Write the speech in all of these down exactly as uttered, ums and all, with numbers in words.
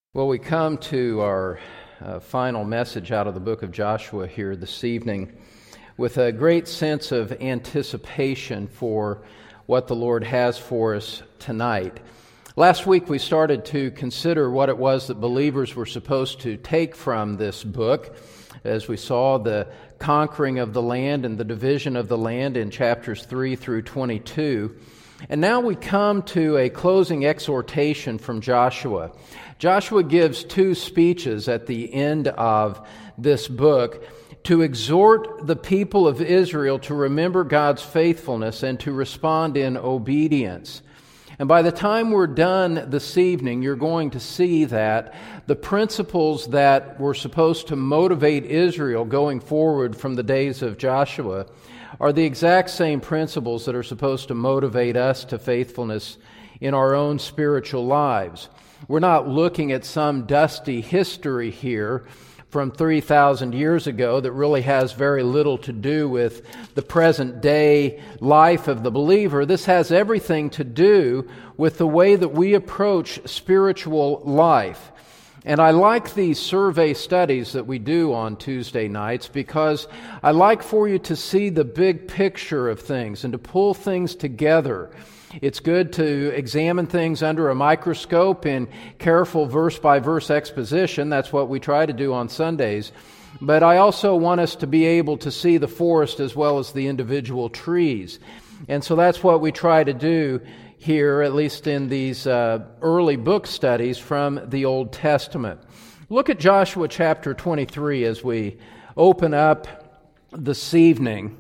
Well, we come to our uh, final message out of the book of Joshua here this evening with a great sense of anticipation for what the Lord has for us tonight. Last week we started to consider what it was that believers were supposed to take from this book, as we saw the conquering of the land and the division of the land in chapters three through twenty-two. And now we come to a closing exhortation from Joshua. Joshua gives two speeches at the end of this book to exhort the people of Israel to remember God's faithfulness and to respond in obedience. And by the time we're done this evening, you're going to see that the principles that were supposed to motivate Israel going forward from the days of Joshua are the exact same principles that are supposed to motivate us to faithfulness in our own spiritual lives. We're not looking at some dusty history here from three thousand years ago that really has very little to do with the present day life of the believer. This has everything to do with the way that we approach spiritual life. And I like these survey studies that we do on Tuesday nights because I like for you to see the big picture of things and to pull things together. It's good to examine things under a microscope in careful verse-by-verse exposition. That's what we try to do on Sundays. But I also want us to be able to see the forest as well as the individual trees. And so that's what we try to do here, at least in these uh, early book studies from the Old Testament. Look at Joshua chapter twenty-three as we open up this evening.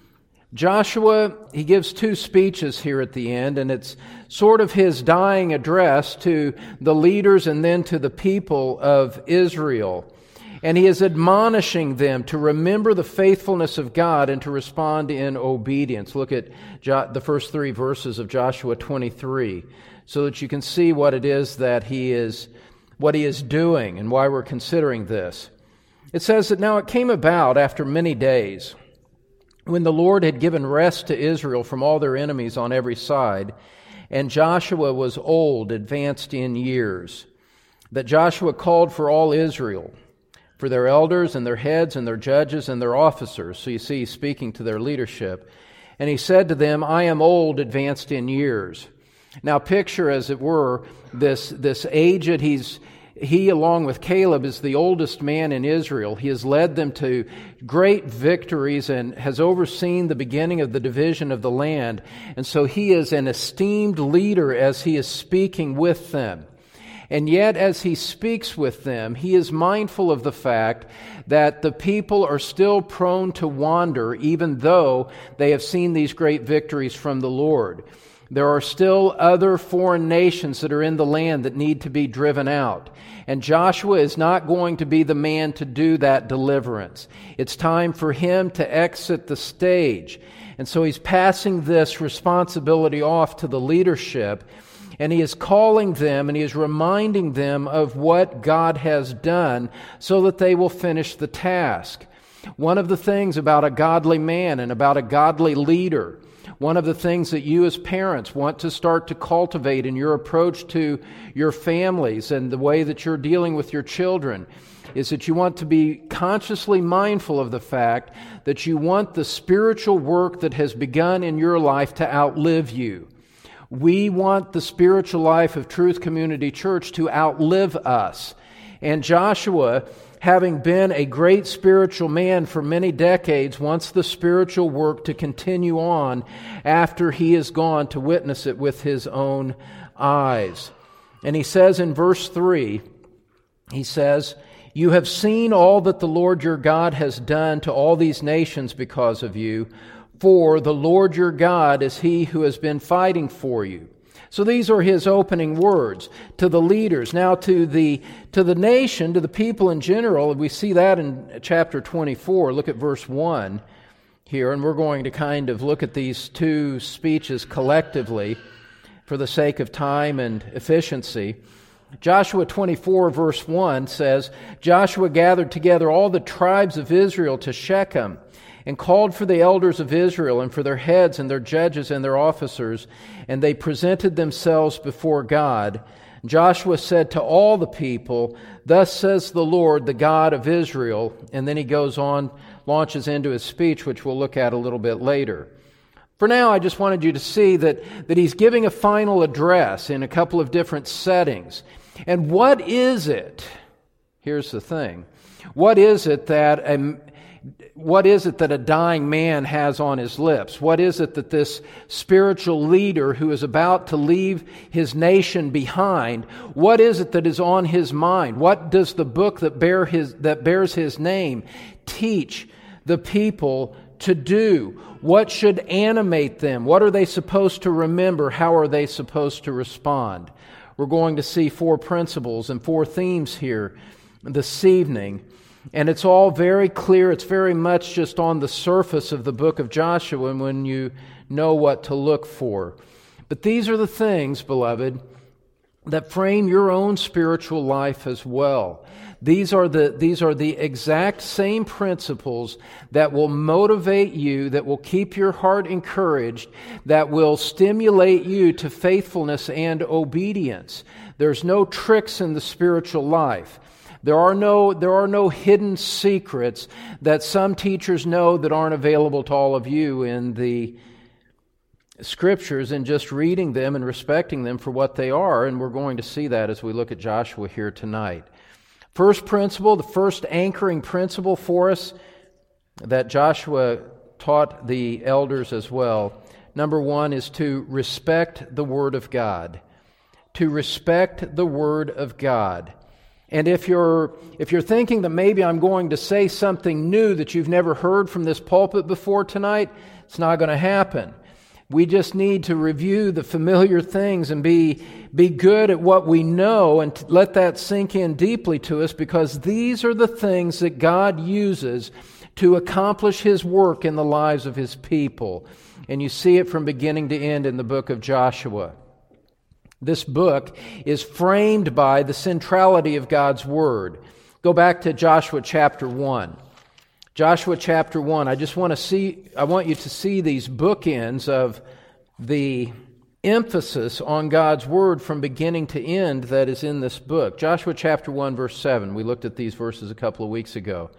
Joshua, he gives two speeches here at the end, and it's sort of his dying address to the leaders and then to the people of Israel. And he is admonishing them to remember the faithfulness of God and to respond in obedience. Look at jo- the first three verses of Joshua twenty-three, so that you can see what it is that he is, what he is doing and why we're considering this. It says that now it came about after many days, when the Lord had given rest to Israel from all their enemies on every side, and Joshua was old, advanced in years, that Joshua called for all Israel, for their elders and their heads and their judges and their officers. So you see, he's speaking to their leadership. And he said to them, I am old, advanced in years. Now picture, as it were, this, this aged, he's He, along with Caleb, is the oldest man in Israel. He has led them to great victories and has overseen the beginning of the division of the land. And so he is an esteemed leader as he is speaking with them. And yet, as he speaks with them, he is mindful of the fact that the people are still prone to wander, even though they have seen these great victories from the Lord. There are still other foreign nations that are in the land that need to be driven out. And Joshua is not going to be the man to do that deliverance. It's time for him to exit the stage. And so he's passing this responsibility off to the leadership, and he is calling them and he is reminding them of what God has done so that they will finish the task. One of the things about a godly man and about a godly leader, one of the things that you as parents want to start to cultivate in your approach to your families and the way that you're dealing with your children is that you want to be consciously mindful of the fact that you want the spiritual work that has begun in your life to outlive you. We want the spiritual life of Truth Community Church to outlive us. And Joshua, having been a great spiritual man for many decades, wants the spiritual work to continue on after he is gone to witness it with his own eyes. And he says in verse three, he says, You have seen all that the Lord your God has done to all these nations because of you, for the Lord your God is he who has been fighting for you. So these are his opening words to the leaders. Now to the to the nation, to the people in general, we see that in chapter twenty-four. Look at verse one here, and we're going to kind of look at these two speeches collectively for the sake of time and efficiency. Joshua twenty-four verse one says, Joshua gathered together all the tribes of Israel to Shechem, and called for the elders of Israel and for their heads and their judges and their officers, and they presented themselves before God. Joshua said to all the people, "Thus says the Lord, the God of Israel." And then he goes on, launches into his speech, which we'll look at a little bit later. For now, I just wanted you to see that, that he's giving a final address in a couple of different settings. And what is it? Here's the thing. What is it that a, what is it that a dying man has on his lips? What is it that this spiritual leader who is about to leave his nation behind, what is it that is on his mind? What does the book that bear his that bears his name teach the people to do? What should animate them? What are they supposed to remember? How are they supposed to respond? We're going to see four principles and four themes here this evening. And it's all very clear. It's very much just on the surface of the book of Joshua when you know what to look for. But these are the things, beloved, that frame your own spiritual life as well. These are the these are the exact same principles that will motivate you, that will keep your heart encouraged, that will stimulate you to faithfulness and obedience. There's no tricks in the spiritual life. There are no there are no hidden secrets that some teachers know that aren't available to all of you in the Scriptures, and just reading them and respecting them for what they are. And we're going to see that as we look at Joshua here tonight. First principle, the first anchoring principle for us that Joshua taught the elders as well. Number one is to respect the Word of God. To respect the Word of God. And if you're if you're thinking that maybe I'm going to say something new that you've never heard from this pulpit before tonight, it's not going to happen. We just need to review the familiar things and be be good at what we know and let that sink in deeply to us, because these are the things that God uses to accomplish His work in the lives of His people. And you see it from beginning to end in the book of Joshua. This book is framed by the centrality of God's Word. Go back to Joshua chapter one. Joshua chapter one. I just want to see, I want you to see these bookends of the emphasis on God's Word from beginning to end that is in this book. Joshua chapter one, verse seven. We looked at these verses a couple of weeks ago.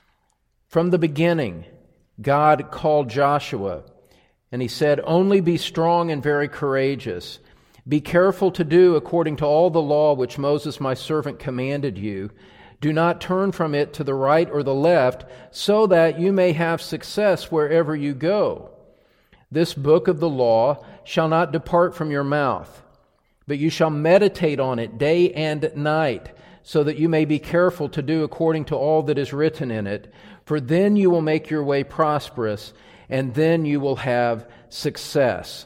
From the beginning, God called Joshua, and He said, "Only be strong and very courageous. Be careful to do according to all the law which Moses my servant commanded you. Do not turn from it to the right or the left, so that you may have success wherever you go. This book of the law shall not depart from your mouth, but you shall meditate on it day and night, so that you may be careful to do according to all that is written in it. For then you will make your way prosperous, and then you will have success."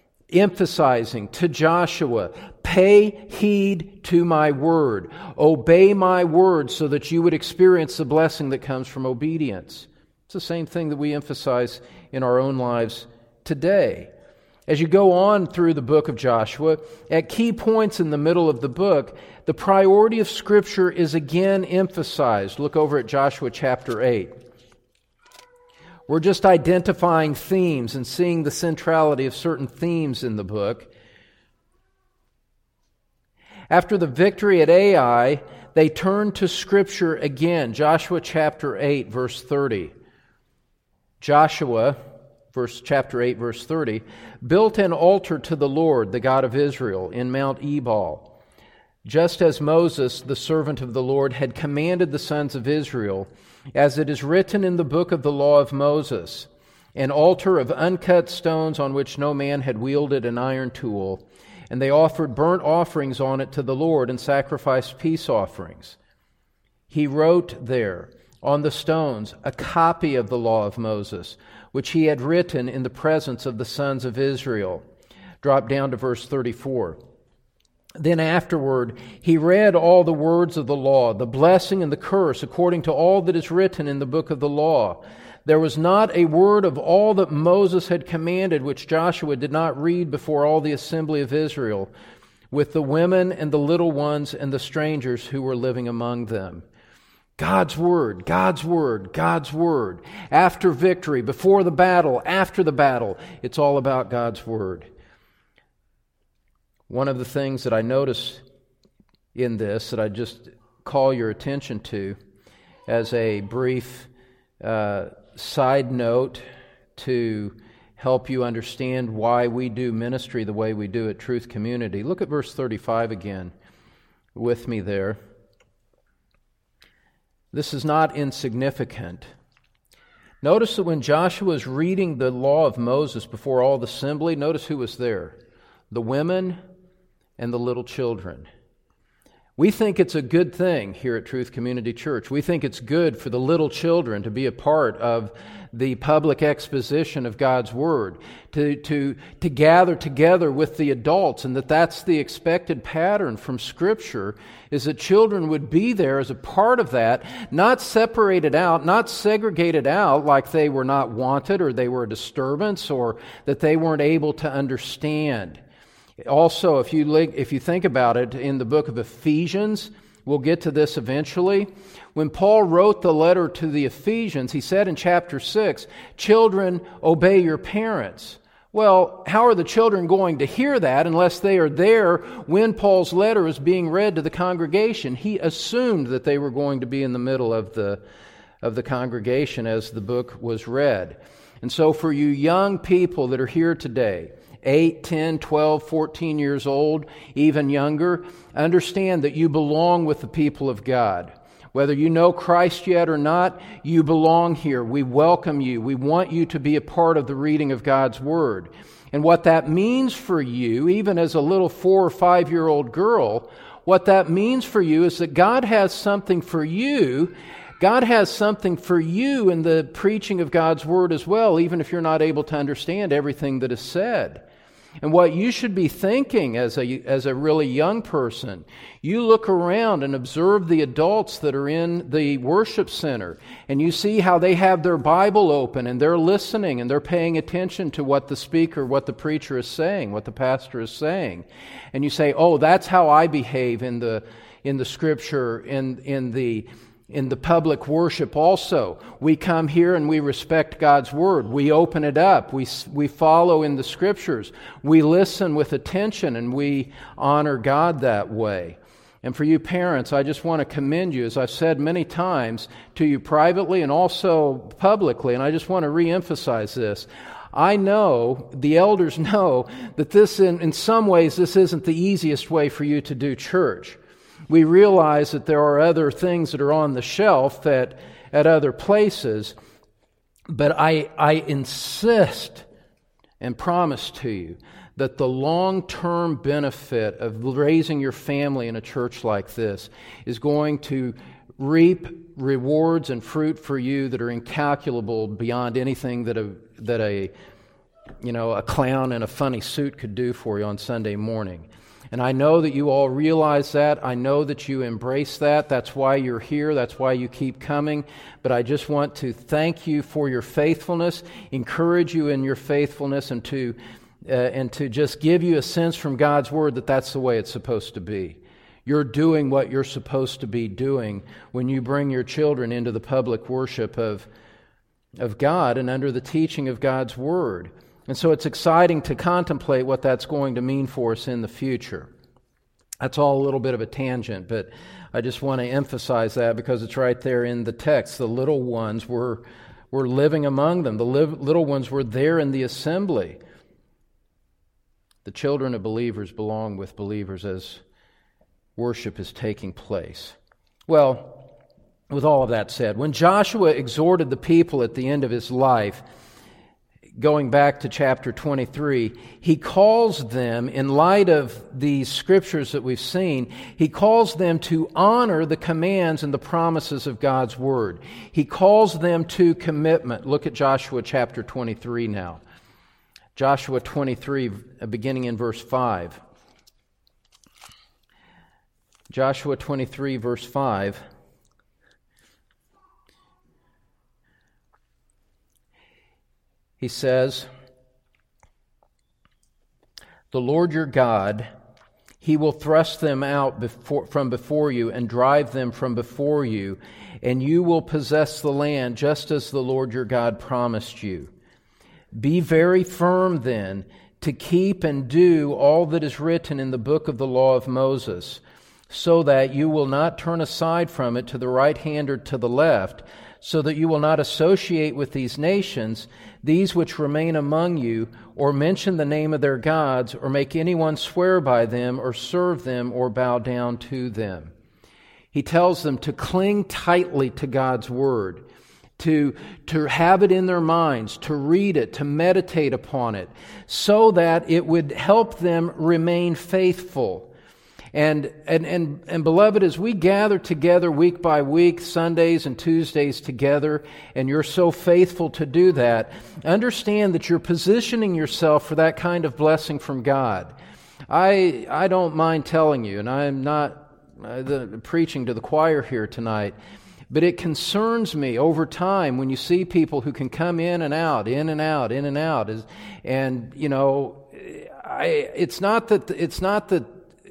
Emphasizing to Joshua, pay heed to my word. Obey my word so that you would experience the blessing that comes from obedience. It's the same thing that we emphasize in our own lives today. As you go on through the book of Joshua, at key points in the middle of the book, the priority of Scripture is again emphasized. Look over at Joshua chapter eight. We're just identifying themes and seeing the centrality of certain themes in the book. After the victory at Ai, they turned to Scripture again. Joshua chapter eight, verse thirty. Joshua, verse chapter eight, verse thirty, built an altar to the Lord, the God of Israel, in Mount Ebal, just as Moses, the servant of the Lord, had commanded the sons of Israel, as it is written in the book of the law of Moses, an altar of uncut stones on which no man had wielded an iron tool. And they offered burnt offerings on it to the Lord and sacrificed peace offerings. He wrote there on the stones a copy of the law of Moses, which he had written in the presence of the sons of Israel. Drop down to verse thirty-four. Then afterward he read all the words of the law, the blessing and the curse, according to all that is written in the book of the law. There was not a word of all that Moses had commanded which Joshua did not read before all the assembly of Israel, with the women and the little ones and the strangers who were living among them. God's Word, God's Word, God's Word. After victory, before the battle, after the battle, it's all about God's Word. One of the things that I notice in this that I just call your attention to as a brief uh, side note to help you understand why we do ministry the way we do at Truth Community. Look at verse thirty-five again with me there. This is not insignificant. Notice that when Joshua is reading the law of Moses before all the assembly, notice who was there. The women and the little children. We think it's a good thing here at Truth Community Church. We think it's good for the little children to be a part of the public exposition of God's Word, to, to, to gather together with the adults, and that that's the expected pattern from Scripture, is that children would be there as a part of that, not separated out, not segregated out like they were not wanted or they were a disturbance or that they weren't able to understand. Also, if you if you think about it, in the book of Ephesians, we'll get to this eventually. When Paul wrote the letter to the Ephesians, he said in chapter six, "Children, obey your parents." Well, how are the children going to hear that unless they are there when Paul's letter is being read to the congregation? He assumed that they were going to be in the middle of the of the congregation as the book was read. And so for you young people that are here today, eight, ten, twelve, fourteen years old, even younger, understand that you belong with the people of God. Whether you know Christ yet or not, you belong here. We welcome you. We want you to be a part of the reading of God's Word. And what that means for you, even as a little four or five-year-old girl, what that means for you is that God has something for you. God has something for you in the preaching of God's Word as well, even if you're not able to understand everything that is said. And what you should be thinking as a as a really young person, you look around and observe the adults that are in the worship center, and you see how they have their Bible open, and they're listening, and they're paying attention to what the speaker, what the preacher is saying, what the pastor is saying. And you say, oh, that's how I behave in the in the Scripture, in in the In the public worship also. We come here and we respect God's Word. We open it up. We we follow in the Scriptures. We listen with attention and we honor God that way. And for you parents, I just want to commend you, as I've said many times, to you privately and also publicly, and I just want to reemphasize this. I know, the elders know, that this, in, in some ways, this isn't the easiest way for you to do church. We realize that there are other things that are on the shelf at, at other places, but I, I insist and promise to you that the long-term benefit of raising your family in a church like this is going to reap rewards and fruit for you that are incalculable beyond anything that a that a you know a clown in a funny suit could do for you on Sunday morning. And I know that you all realize that. I know that you embrace that. That's why you're here. That's why you keep coming. But I just want to thank you for your faithfulness, encourage you in your faithfulness, and to uh, and to just give you a sense from God's Word that that's the way it's supposed to be. You're doing what you're supposed to be doing when you bring your children into the public worship of, of God and under the teaching of God's Word. And so it's exciting to contemplate what that's going to mean for us in the future. That's all a little bit of a tangent, but I just want to emphasize that because it's right there in the text. The little ones were, were living among them. The li- little ones were there in the assembly. The children of believers belong with believers as worship is taking place. Well, with all of that said, when Joshua exhorted the people at the end of his life, going back to chapter twenty-three, he calls them, in light of these scriptures that we've seen, he calls them to honor the commands and the promises of God's Word. He calls them to commitment. Look at Joshua chapter twenty-three now. Joshua twenty-three, beginning in verse five. Joshua twenty-three, verse five. He says, "The Lord your God, He will thrust them out before, from before you and drive them from before you, and you will possess the land just as the Lord your God promised you. Be very firm then to keep and do all that is written in the book of the law of Moses, so that you will not turn aside from it to the right hand or to the left, so that you will not associate with these nations, these which remain among you, or mention the name of their gods, or make anyone swear by them, or serve them, or bow down to them. He tells them to cling tightly to God's Word, to, to have it in their minds, to read it, to meditate upon it, so that it would help them remain faithful. And, and, and, and beloved, as we gather together week by week, Sundays and Tuesdays together, and you're so faithful to do that, understand that you're positioning yourself for that kind of blessing from God. I, I don't mind telling you, and I'm not uh, the, preaching to the choir here tonight, but it concerns me over time when you see people who can come in and out, in and out, in and out, as, and you know, I, it's not that it's not that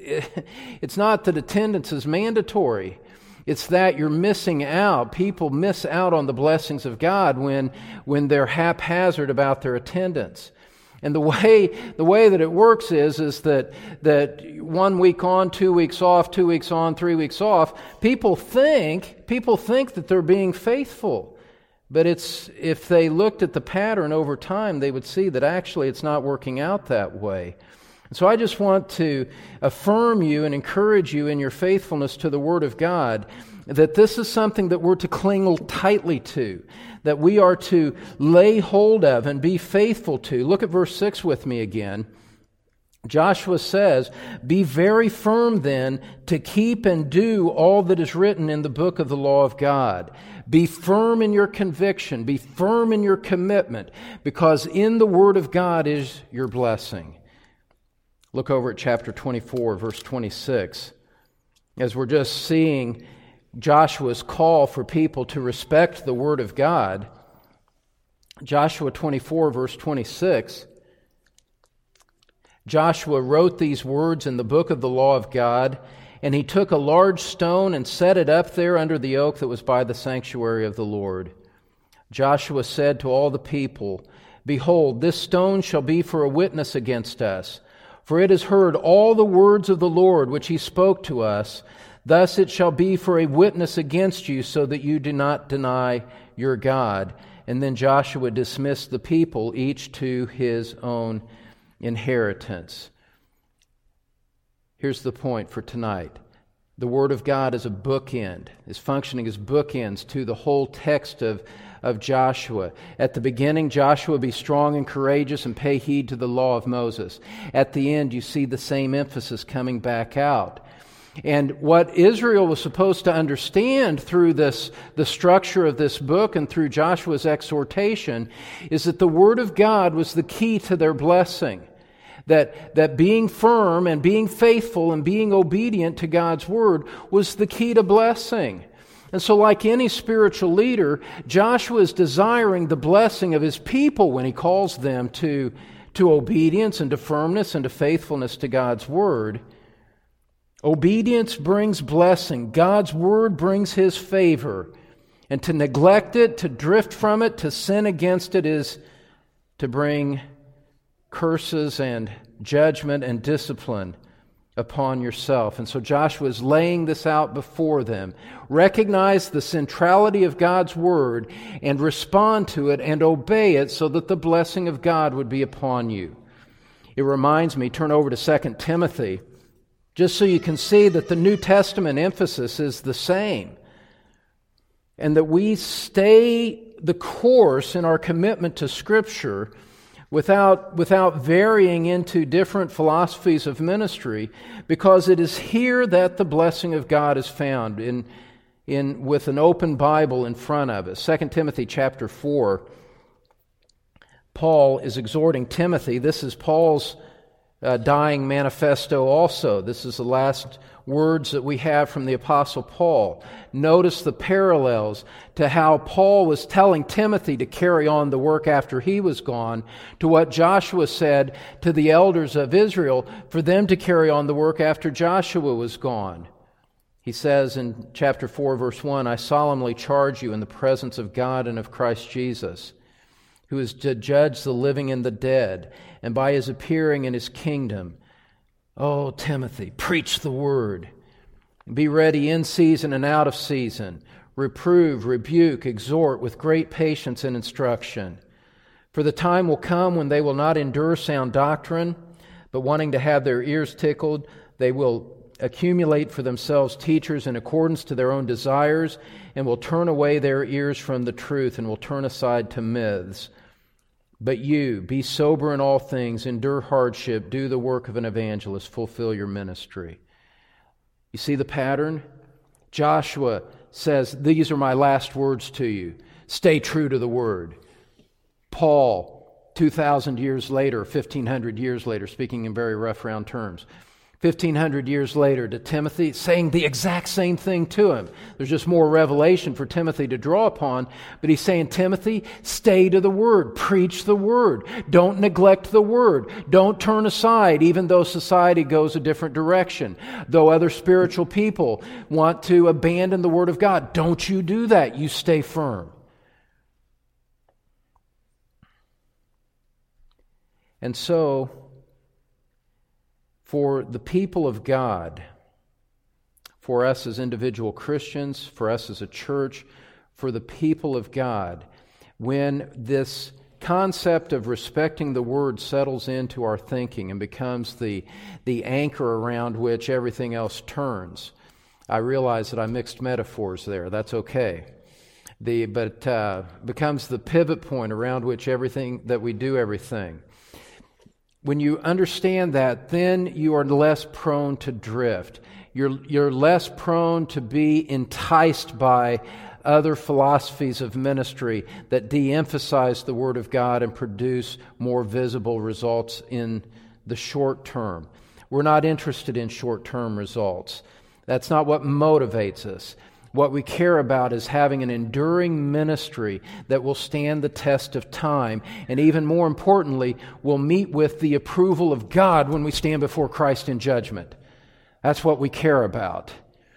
it's not that attendance is mandatory. It's that you're missing out. People miss out on the blessings of God when when they're haphazard about their attendance. And the way the way that it works is is that that one week on, two weeks off, two weeks on, three weeks off, people think people think that they're being faithful. But it's if they looked at the pattern over time, they would see that actually it's not working out that way. And so I just want to affirm you and encourage you in your faithfulness to the Word of God, that this is something that we're to cling tightly to, that we are to lay hold of and be faithful to. Look at verse six with me again. Joshua says, "Be very firm then to keep and do all that is written in the book of the law of God." Be firm in your conviction, be firm in your commitment, because in the Word of God is your blessing. Look over at chapter twenty-four, verse twenty-six. As we're just seeing Joshua's call for people to respect the Word of God, Joshua twenty-four, verse twenty-six, Joshua wrote these words in the book of the law of God, and he took a large stone and set it up there under the oak that was by the sanctuary of the Lord. Joshua said to all the people, "Behold, this stone shall be for a witness against us. For it has heard all the words of the Lord which He spoke to us. Thus it shall be for a witness against you, so that you do not deny your God." And then Joshua dismissed the people, each to his own inheritance. Here's the point for tonight. The Word of God is a bookend, is functioning as bookends to the whole text of of Joshua. At the beginning, Joshua, be strong and courageous and pay heed to the law of Moses. At the end, you see the same emphasis coming back out. And what Israel was supposed to understand through this, the structure of this book and through Joshua's exhortation, is that the Word of God was the key to their blessing. That, that being firm and being faithful and being obedient to God's Word was the key to blessing. And so like any spiritual leader, Joshua is desiring the blessing of his people when he calls them to, to obedience and to firmness and to faithfulness to God's Word. Obedience brings blessing. God's Word brings His favor. And to neglect it, to drift from it, to sin against it is to bring curses and judgment and discipline upon yourself. And so Joshua is laying this out before them. Recognize the centrality of God's Word and respond to it and obey it so that the blessing of God would be upon you. It reminds me, turn over to Second Timothy, just so you can see that the New Testament emphasis is the same. And that we stay the course in our commitment to Scripture without, without varying into different philosophies of ministry, because it is here that the blessing of God is found, in, in, with an open Bible in front of us. Second Timothy chapter four, Paul is exhorting Timothy. This is Paul's uh, dying manifesto also. This is the last words that we have from the Apostle Paul. Notice the parallels to how Paul was telling Timothy to carry on the work after he was gone, to what Joshua said to the elders of Israel for them to carry on the work after Joshua was gone. He says in chapter four, verse one, "I solemnly charge you in the presence of God and of Christ Jesus, who is to judge the living and the dead, and by His appearing in His kingdom. Oh, Timothy, preach the word. Be ready in season and out of season. Reprove, rebuke, exhort with great patience and instruction. For the time will come when they will not endure sound doctrine, but wanting to have their ears tickled, they will accumulate for themselves teachers in accordance to their own desires, and will turn away their ears from the truth, and will turn aside to myths. But you, be sober in all things, endure hardship, do the work of an evangelist, fulfill your ministry. You see the pattern? Joshua says, these are my last words to you. Stay true to the word. Paul, two thousand years later, fifteen hundred years later, speaking in very rough round terms, fifteen hundred years later to Timothy, saying the exact same thing to him. There's just more revelation for Timothy to draw upon, but he's saying, Timothy, stay to the word, preach the word, don't neglect the word, don't turn aside even though society goes a different direction, though other spiritual people want to abandon the word of God. Don't you do that, you stay firm. And so, for the people of God, for us as individual Christians, for us as a church, for the people of God, when this concept of respecting the Word settles into our thinking and becomes the, the anchor around which everything else turns, I realize that I mixed metaphors there. That's okay. The, but uh, becomes the pivot point around which everything, that we do everything. When you understand that, then you are less prone to drift. You're, you're less prone to be enticed by other philosophies of ministry that de-emphasize the Word of God and produce more visible results in the short term. We're not interested in short-term results. That's not what motivates us. What we care about is having an enduring ministry that will stand the test of time, and even more importantly, will meet with the approval of God when we stand before Christ in judgment. That's what we care about.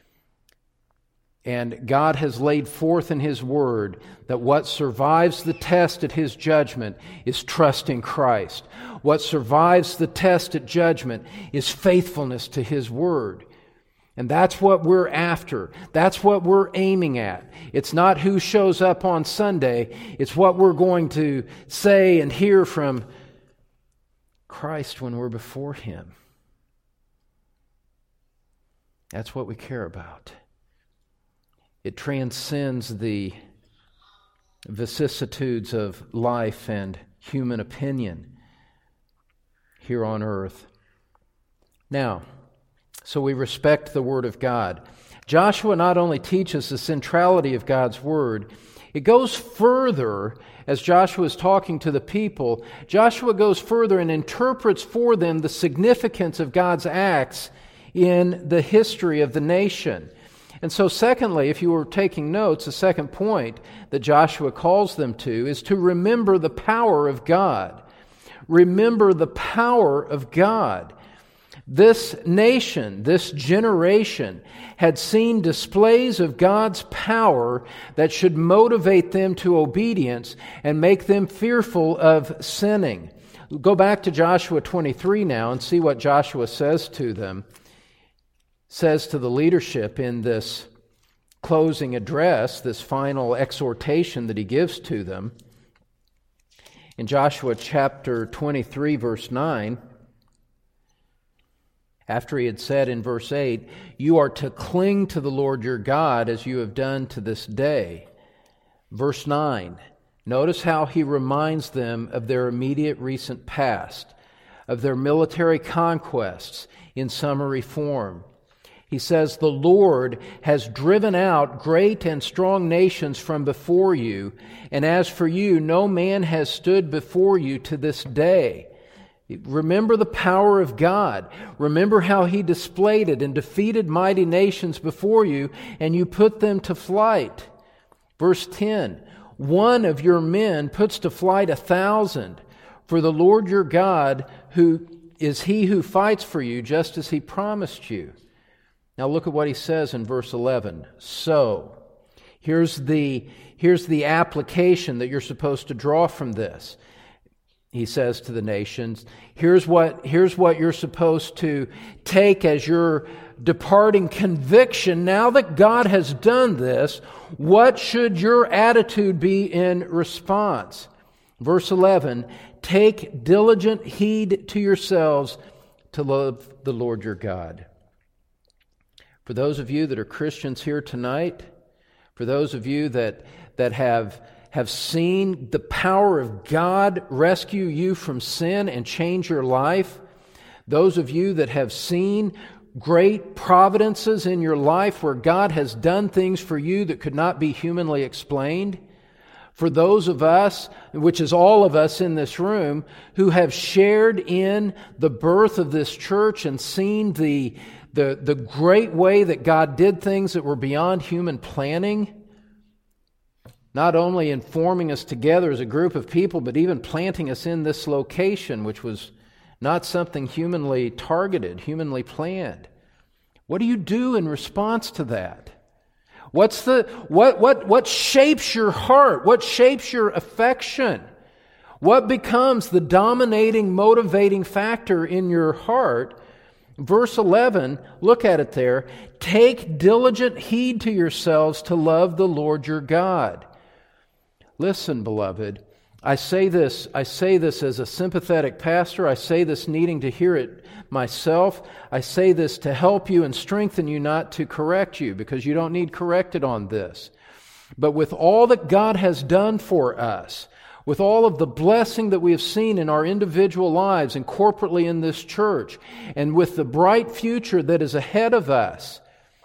And God has laid forth in His Word that what survives the test at His judgment is trust in Christ. What survives the test at judgment is faithfulness to His Word. And that's what we're after. That's what we're aiming at. It's not who shows up on Sunday. It's what we're going to say and hear from Christ when we're before Him. That's what we care about. It transcends the vicissitudes of life and human opinion here on earth. Now, so we respect the Word of God. Joshua not only teaches the centrality of God's Word, it goes further. As Joshua is talking to the people, Joshua goes further and interprets for them the significance of God's acts in the history of the nation. And so secondly, if you were taking notes, the second point that Joshua calls them to is to remember the power of God. Remember the power of God. This nation, this generation, had seen displays of God's power that should motivate them to obedience and make them fearful of sinning. Go back to Joshua twenty-three now and see what Joshua says to them. Says to the leadership in this closing address, this final exhortation that he gives to them. In Joshua chapter twenty-three, verse nine, after he had said in verse eight, "You are to cling to the Lord your God as you have done to this day." Verse nine, notice how he reminds them of their immediate recent past, of their military conquests in summary form. He says, "The Lord has driven out great and strong nations from before you, and as for you, no man has stood before you to this day." Remember the power of God. Remember how He displayed it and defeated mighty nations before you, and you put them to flight. Verse ten, "One of your men puts to flight a thousand, for the Lord your God who is He who fights for you, just as He promised you." Now look at what he says in verse eleven. So, here's the, here's the application that you're supposed to draw from this. he says to the nations, here's what, here's what you're supposed to take as your departing conviction. Now that God has done this, what should your attitude be in response? Verse eleven, take diligent heed to yourselves to love the Lord your God. For those of you that are Christians here tonight, for those of you that, that have have seen the power of God rescue you from sin and change your life, those of you that have seen great providences in your life where God has done things for you that could not be humanly explained, for those of us, which is all of us in this room, who have shared in the birth of this church and seen the, the, the great way that God did things that were beyond human planning, not only in forming us together as a group of people, but even planting us in this location, which was not something humanly targeted, humanly planned. What do you do in response to that? What's the what what what shapes your heart? What shapes your affection? What becomes the dominating, motivating factor in your heart? Verse eleven, look at it there. Take diligent heed to yourselves to love the Lord your God. Listen, beloved, I say this, I say this as a sympathetic pastor. I say this needing to hear it myself. I say this to help you and strengthen you, not to correct you, because you don't need corrected on this. But with all that God has done for us, with all of the blessing that we have seen in our individual lives and corporately in this church, and with the bright future that is ahead of us,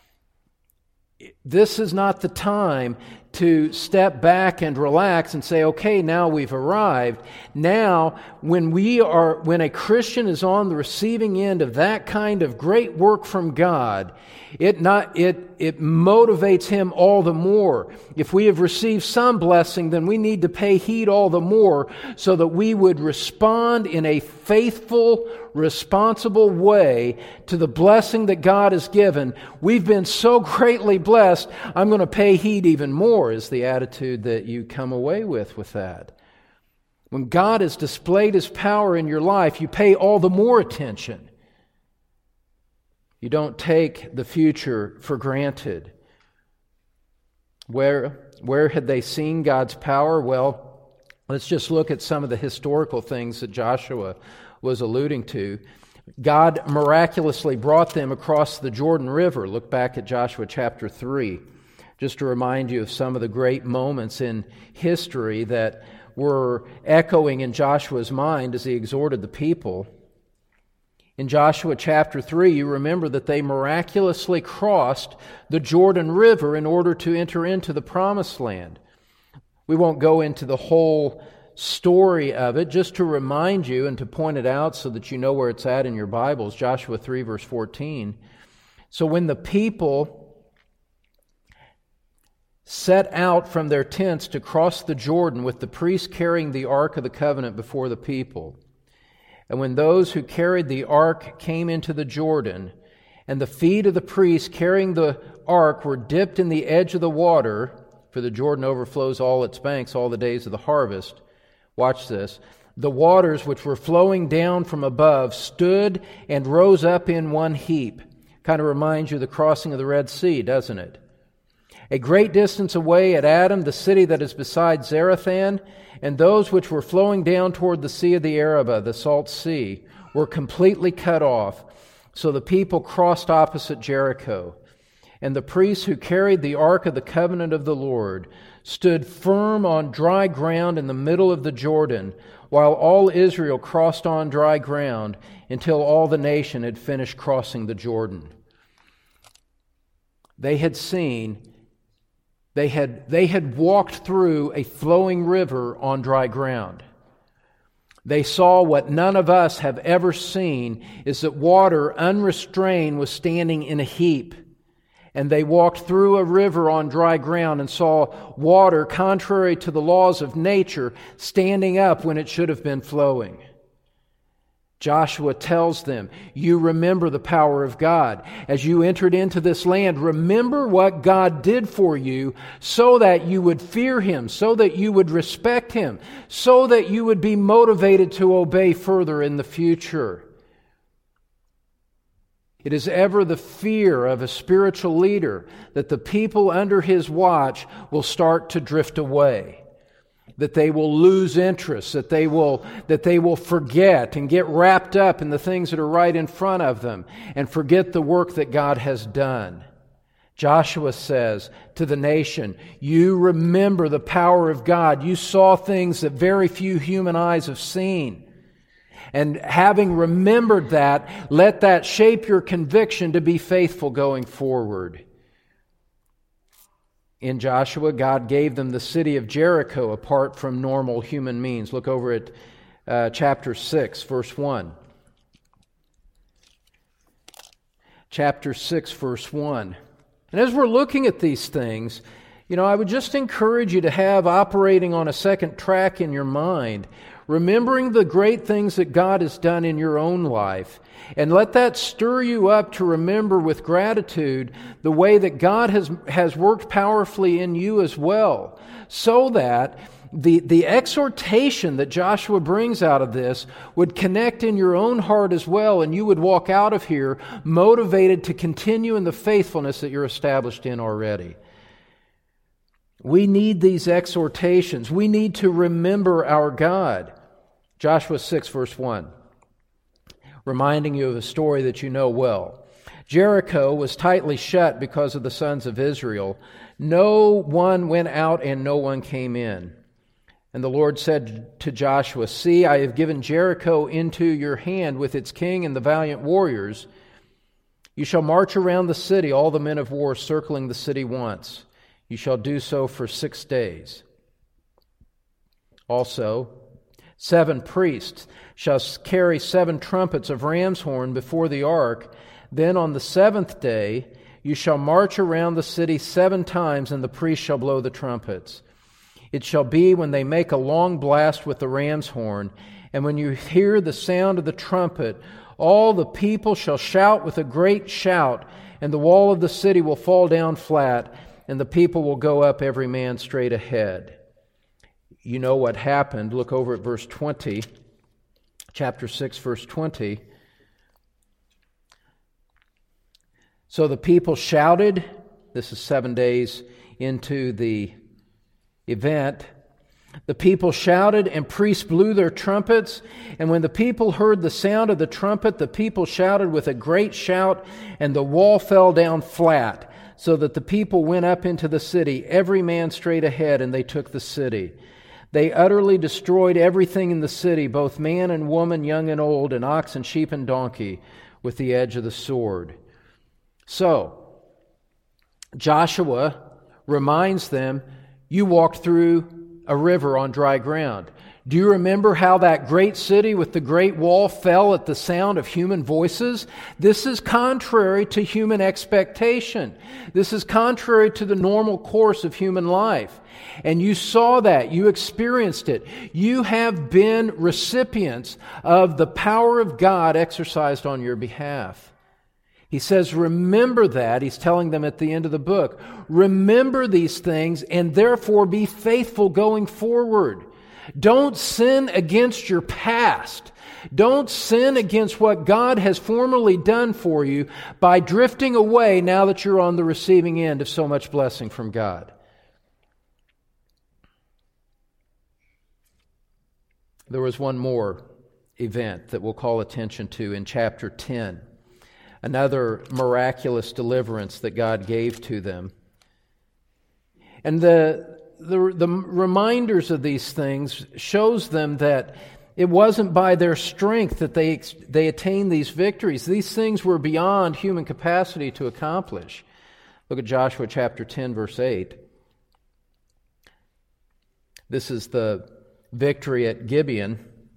this is not the time to step back and relax and say, okay, now we've arrived. Now, when we are, when a Christian is on the receiving end of that kind of great work from God, it not it it motivates him all the more. If we have received some blessing, then we need to pay heed all the more so that we would respond in a faithful, responsible way to the blessing that God has given. We've been so greatly blessed, I'm going to pay heed even more, is the attitude that you come away with with that. When God has displayed His power in your life, you pay all the more attention. You don't take the future for granted. Where, where had they seen God's power? Well, let's just look at some of the historical things that Joshua was alluding to. God miraculously brought them across the Jordan River. Look back at Joshua chapter three, just to remind you of some of the great moments in history that were echoing in Joshua's mind as he exhorted the people. In Joshua chapter three, you remember that they miraculously crossed the Jordan River in order to enter into the Promised Land. We won't go into the whole story of it, just to remind you and to point it out so that you know where it's at in your Bibles. Joshua three, verse fourteen. So when the people set out from their tents to cross the Jordan with the priests carrying the Ark of the Covenant before the people, and when those who carried the ark came into the Jordan, and the feet of the priests carrying the ark were dipped in the edge of the water, for the Jordan overflows all its banks all the days of the harvest. Watch this. The waters which were flowing down from above stood and rose up in one heap. Kind of reminds you of the crossing of the Red Sea, doesn't it? A great distance away at Adam, the city that is beside Zarethan, and those which were flowing down toward the Sea of the Arabah, the Salt Sea, were completely cut off. So the people crossed opposite Jericho. And the priests who carried the Ark of the Covenant of the Lord stood firm on dry ground in the middle of the Jordan, while all Israel crossed on dry ground until all the nation had finished crossing the Jordan. They had seen They had, they had walked through a flowing river on dry ground. They saw what none of us have ever seen, is that water unrestrained was standing in a heap. And they walked through a river on dry ground and saw water, contrary to the laws of nature, standing up when it should have been flowing. Joshua tells them, you remember the power of God. As you entered into this land, remember what God did for you so that you would fear Him, so that you would respect Him, so that you would be motivated to obey further in the future. It is ever the fear of a spiritual leader that the people under his watch will start to drift away, that they will lose interest, that they will that they will forget and get wrapped up in the things that are right in front of them and forget the work that God has done. Joshua says to the nation, you remember the power of God. You saw things that very few human eyes have seen. And having remembered that, let that shape your conviction to be faithful going forward. In Joshua, God gave them the city of Jericho apart from normal human means. Look over at uh, chapter six, verse one. Chapter six, verse one. And as we're looking at these things, you know, I would just encourage you to have operating on a second track in your mind, remembering the great things that God has done in your own life. And let that stir you up to remember with gratitude the way that God has, has worked powerfully in you as well. So that the, the exhortation that Joshua brings out of this would connect in your own heart as well, and you would walk out of here motivated to continue in the faithfulness that you're established in already. We need these exhortations. We need to remember our God. Joshua six, verse one. Reminding you of a story that you know well. Jericho was tightly shut because of the sons of Israel. No one went out and no one came in. And the Lord said to Joshua, see, I have given Jericho into your hand with its king and the valiant warriors. You shall march around the city, all the men of war circling the city once. You shall do so for six days. Also, seven priests shall carry seven trumpets of ram's horn before the ark. Then on the seventh day you shall march around the city seven times, and the priests shall blow the trumpets. It shall be when they make a long blast with the ram's horn, and when you hear the sound of the trumpet, all the people shall shout with a great shout, and the wall of the city will fall down flat, and the people will go up every man straight ahead. You know what happened. Look over at verse twenty, chapter six, verse twenty. So the people shouted. This is seven days into the event. The people shouted, and priests blew their trumpets. And when the people heard the sound of the trumpet, the people shouted with a great shout, and the wall fell down flat, so that the people went up into the city, every man straight ahead, and they took the city. They utterly destroyed everything in the city, both man and woman, young and old, and ox and sheep and donkey, with the edge of the sword. So, Joshua reminds them, you walked through a river on dry ground. Do you remember how that great city with the great wall fell at the sound of human voices? This is contrary to human expectation. This is contrary to the normal course of human life. And you saw that. You experienced it. You have been recipients of the power of God exercised on your behalf. He says, remember that. He's telling them at the end of the book. Remember these things and therefore be faithful going forward. Don't sin against your past. Don't sin against what God has formerly done for you by drifting away now that you're on the receiving end of so much blessing from God. There was one more event that we'll call attention to in chapter ten. Another miraculous deliverance that God gave to them. And the The, the reminders of these things shows them that it wasn't by their strength that they they attained these victories. These things were beyond human capacity to accomplish. Look at Joshua chapter ten, verse eight. This is the victory at Gibeon.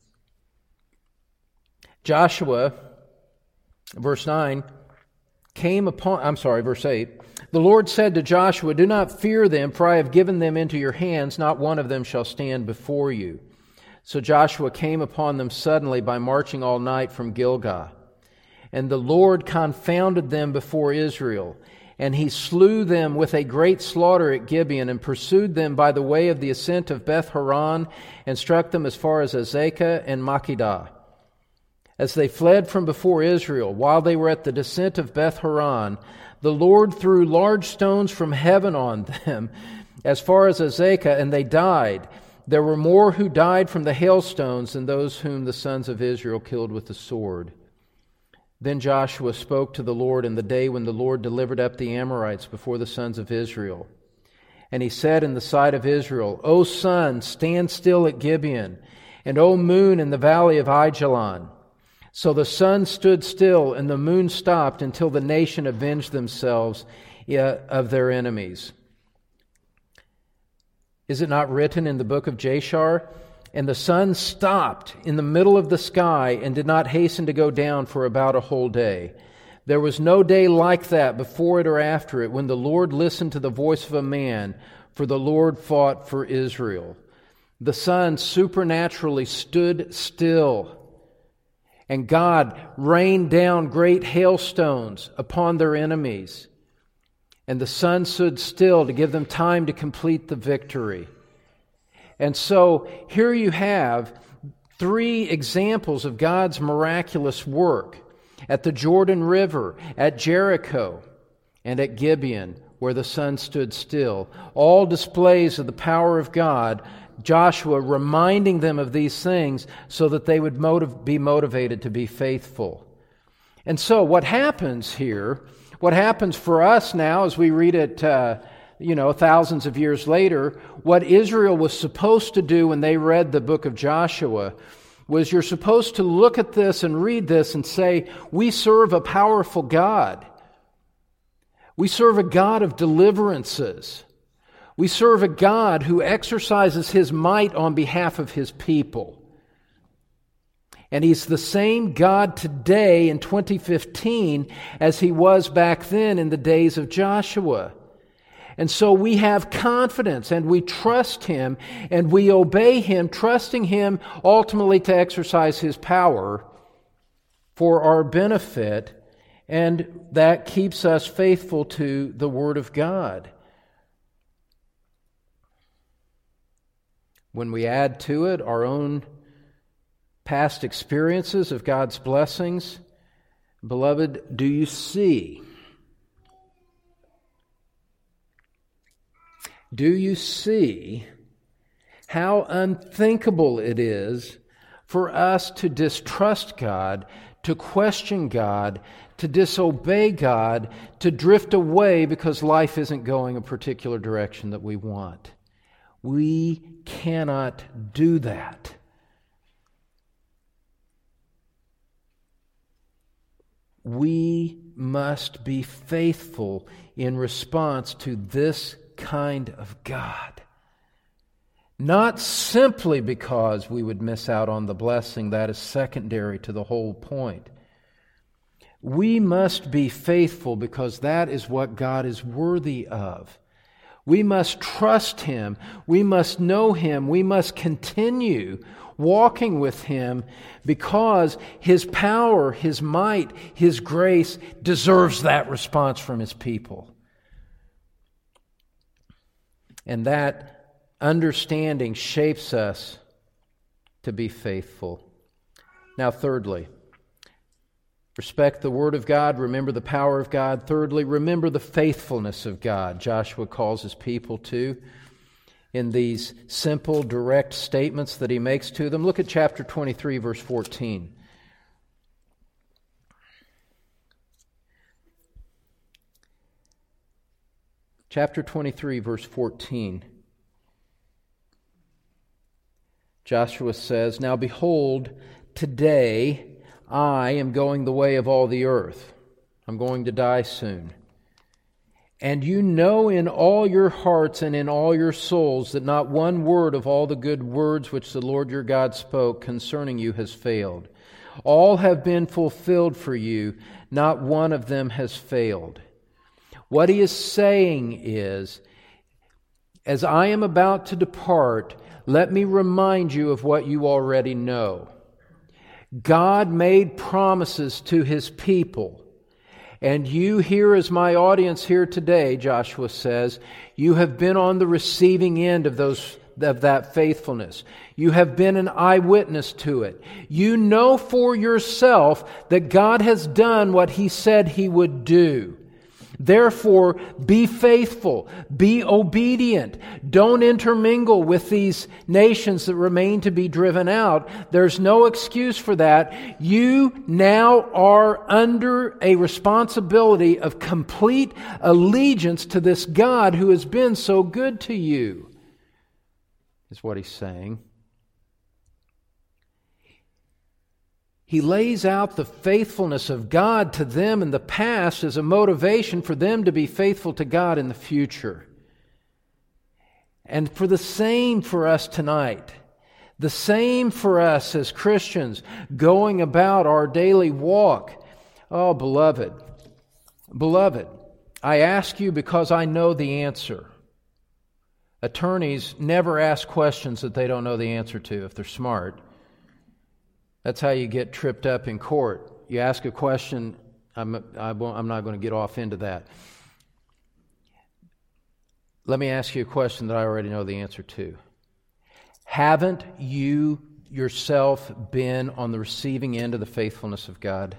Joshua, verse nine, came upon, I'm sorry, verse eight. The Lord said to Joshua, do not fear them, for I have given them into your hands. Not one of them shall stand before you. So Joshua came upon them suddenly by marching all night from Gilgal. And the Lord confounded them before Israel, and he slew them with a great slaughter at Gibeon, and pursued them by the way of the ascent of Beth Horon, and struck them as far as Azekah and Makkedah. As they fled from before Israel, while they were at the descent of Beth Horon, the Lord threw large stones from heaven on them, as far as Azekah, and they died. There were more who died from the hailstones than those whom the sons of Israel killed with the sword. Then Joshua spoke to the Lord in the day when the Lord delivered up the Amorites before the sons of Israel. And he said in the sight of Israel, O sun, stand still at Gibeon, and O moon in the valley of Aijalon. So the sun stood still, and the moon stopped until the nation avenged themselves of their enemies. Is it not written in the book of Jashar? And the sun stopped in the middle of the sky and did not hasten to go down for about a whole day. There was no day like that before it or after it when the Lord listened to the voice of a man, for the Lord fought for Israel. The sun supernaturally stood still, and God rained down great hailstones upon their enemies. And the sun stood still to give them time to complete the victory. And so here you have three examples of God's miraculous work at the Jordan River, at Jericho, and at Gibeon, where the sun stood still. All displays of the power of God, Joshua reminding them of these things so that they would motiv- be motivated to be faithful. And so what happens here, what happens for us now as we read it uh, you know, thousands of years later, what Israel was supposed to do when they read the book of Joshua was you're supposed to look at this and read this and say, we serve a powerful God. We serve a God of deliverances. We serve a God who exercises His might on behalf of His people. And He's the same God today in twenty fifteen as He was back then in the days of Joshua. And so we have confidence and we trust Him and we obey Him, trusting Him ultimately to exercise His power for our benefit, and that keeps us faithful to the Word of God. When we add to it our own past experiences of God's blessings, beloved, do you see? Do you see how unthinkable it is for us to distrust God, to question God, to disobey God, to drift away because life isn't going a particular direction that we want? We cannot do that. We must be faithful in response to this kind of God. Not simply because we would miss out on the blessing, that is secondary to the whole point. We must be faithful because that is what God is worthy of. We must trust Him. We must know Him. We must continue walking with Him because His power, His might, His grace deserves that response from His people. And that understanding shapes us to be faithful. Now, thirdly, respect the Word of God, remember the power of God. Thirdly, remember the faithfulness of God. Joshua calls his people to in these simple, direct statements that he makes to them. Look at chapter twenty-three, verse fourteen. Chapter twenty-three, verse fourteen. Joshua says, "Now behold, today I am going the way of all the earth." I'm going to die soon. "And you know in all your hearts and in all your souls that not one word of all the good words which the Lord your God spoke concerning you has failed. All have been fulfilled for you, not one of them has failed." What he is saying is, as I am about to depart, let me remind you of what you already know. God made promises to His people. And you here as my audience here today, Joshua says, you have been on the receiving end of those of that faithfulness. You have been an eyewitness to it. You know for yourself that God has done what He said He would do. Therefore, be faithful, be obedient. Don't intermingle with these nations that remain to be driven out. There's no excuse for that. You now are under a responsibility of complete allegiance to this God who has been so good to you, is what He's saying. He lays out the faithfulness of God to them in the past as a motivation for them to be faithful to God in the future. And for the same for us tonight, the same for us as Christians going about our daily walk. Oh, beloved, beloved, I ask you because I know the answer. Attorneys never ask questions that they don't know the answer to if they're smart. That's how you get tripped up in court. You ask a question, I'm, I won't, I'm not going to get off into that. Let me ask you a question that I already know the answer to. Haven't you yourself been on the receiving end of the faithfulness of God?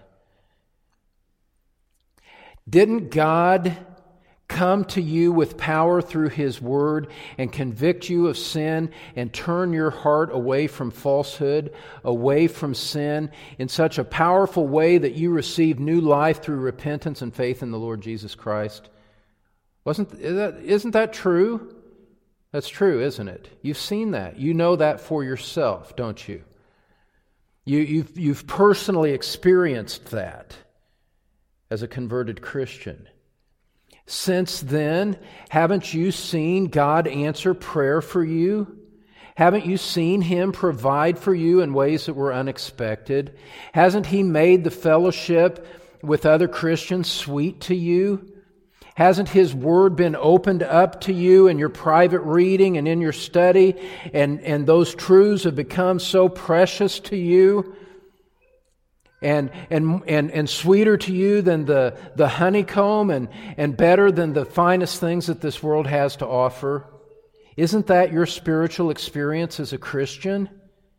Didn't God come to you with power through His Word and convict you of sin and turn your heart away from falsehood, away from sin in such a powerful way that you receive new life through repentance and faith in the Lord Jesus Christ? Wasn't that, isn't that true? That's true, isn't it? You've seen that. You know that for yourself, don't you? You you've, you've personally experienced that as a converted Christian. Since then, haven't you seen God answer prayer for you? Haven't you seen Him provide for you in ways that were unexpected? Hasn't He made the fellowship with other Christians sweet to you? Hasn't His Word been opened up to you in your private reading and in your study, and, and those truths have become so precious to you? And, and and and sweeter to you than the, the honeycomb and, and better than the finest things that this world has to offer? Isn't that your spiritual experience as a Christian?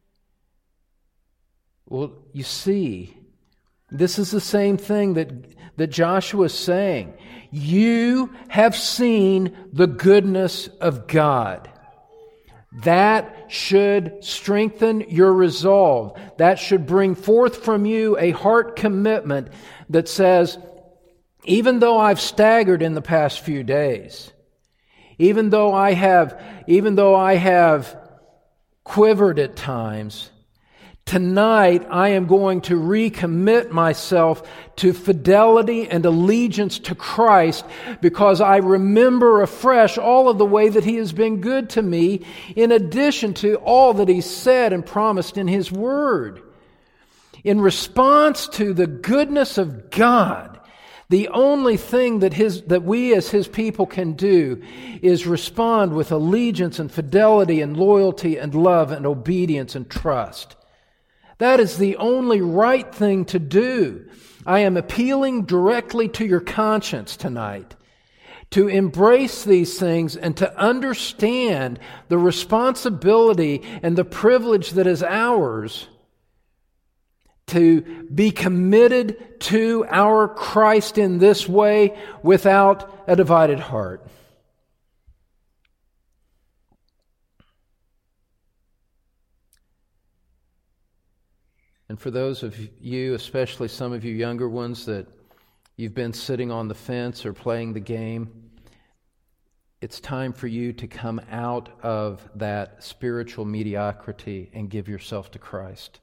Well, you see, this is the same thing that, that Joshua is saying. You have seen the goodness of God. That should strengthen your resolve. That should bring forth from you a heart commitment that says, even though I've staggered in the past few days, even though I have, even though I have quivered at times, tonight I am going to recommit myself to fidelity and allegiance to Christ because I remember afresh all of the way that He has been good to me in addition to all that He said and promised in His Word. In response to the goodness of God, the only thing that his that we as His people can do is respond with allegiance and fidelity and loyalty and love and obedience and trust. That is the only right thing to do. I am appealing directly to your conscience tonight to embrace these things and to understand the responsibility and the privilege that is ours to be committed to our Christ in this way without a divided heart. And for those of you, especially some of you younger ones, that you've been sitting on the fence or playing the game, it's time for you to come out of that spiritual mediocrity and give yourself to Christ.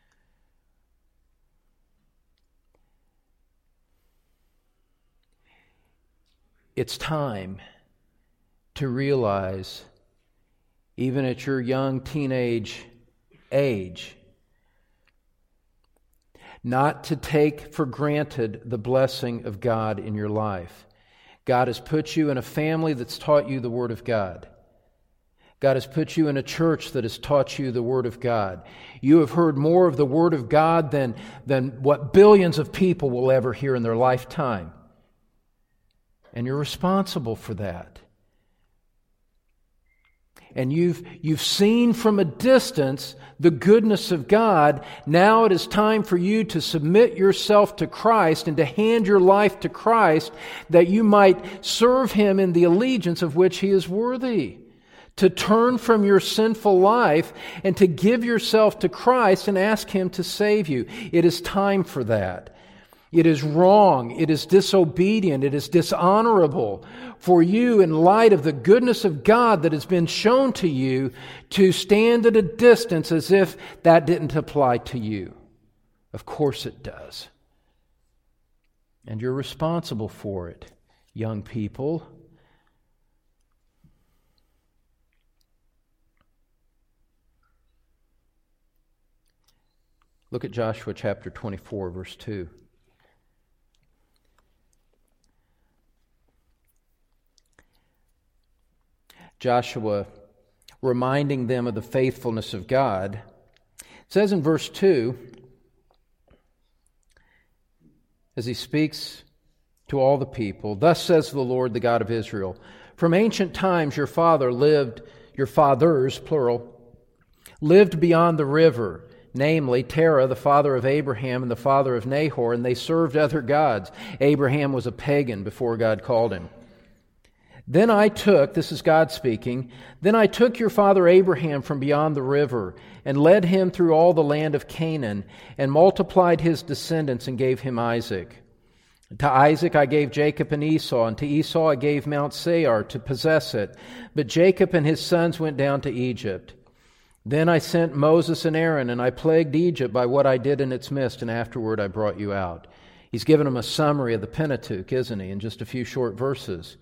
It's time to realize, even at your young teenage age, not to take for granted the blessing of God in your life. God has put you in a family that's taught you the Word of God. God has put you in a church that has taught you the Word of God. You have heard more of the Word of God than, than what billions of people will ever hear in their lifetime. And you're responsible for that. And you've, you've seen from a distance the goodness of God. Now it is time for you to submit yourself to Christ and to hand your life to Christ, that you might serve Him in the allegiance of which He is worthy. To turn from your sinful life and to give yourself to Christ and ask Him to save you. It is time for that. It is wrong, it is disobedient, it is dishonorable for you, in light of the goodness of God that has been shown to you, to stand at a distance as if that didn't apply to you. Of course it does. And you're responsible for it, young people. Look at Joshua chapter twenty-four, verse two. Joshua, reminding them of the faithfulness of God, says in verse two, as he speaks to all the people, "Thus says the Lord, the God of Israel, from ancient times your father lived, your fathers, plural, lived beyond the river, namely Terah, the father of Abraham and the father of Nahor, and they served other gods." Abraham was a pagan before God called him. "Then I took," this is God speaking, "then I took your father Abraham from beyond the river and led him through all the land of Canaan and multiplied his descendants and gave him Isaac. To Isaac I gave Jacob and Esau, and to Esau I gave Mount Seir to possess it. But Jacob and his sons went down to Egypt. Then I sent Moses and Aaron, and I plagued Egypt by what I did in its midst, and afterward I brought you out." He's given them a summary of the Pentateuch, isn't he, in just a few short verses.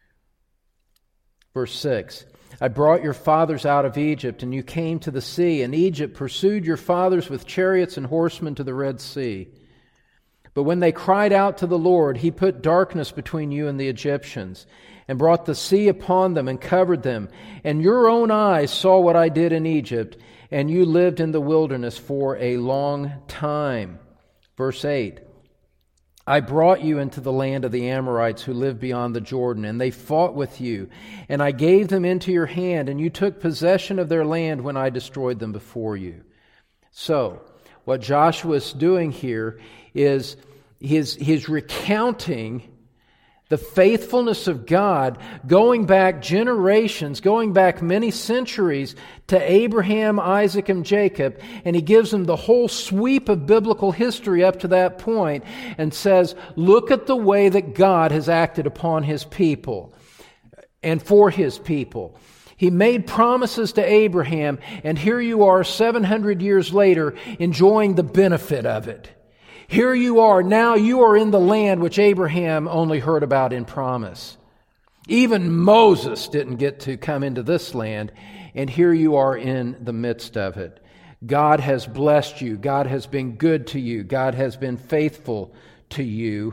Verse six, "I brought your fathers out of Egypt, and you came to the sea, and Egypt pursued your fathers with chariots and horsemen to the Red Sea. But when they cried out to the Lord, He put darkness between you and the Egyptians, and brought the sea upon them and covered them. And your own eyes saw what I did in Egypt, and you lived in the wilderness for a long time." Verse eight, "I brought you into the land of the Amorites who live beyond the Jordan, and they fought with you, and I gave them into your hand, and you took possession of their land when I destroyed them before you." So, what Joshua is doing here is he's, he's recounting the faithfulness of God, going back generations, going back many centuries to Abraham, Isaac, and Jacob, and he gives them the whole sweep of biblical history up to that point and says, look at the way that God has acted upon His people and for His people. He made promises to Abraham, and here you are seven hundred years later enjoying the benefit of it. Here you are, now you are in the land which Abraham only heard about in promise. Even Moses didn't get to come into this land, and here you are in the midst of it. God has blessed you. God has been good to you. God has been faithful to you.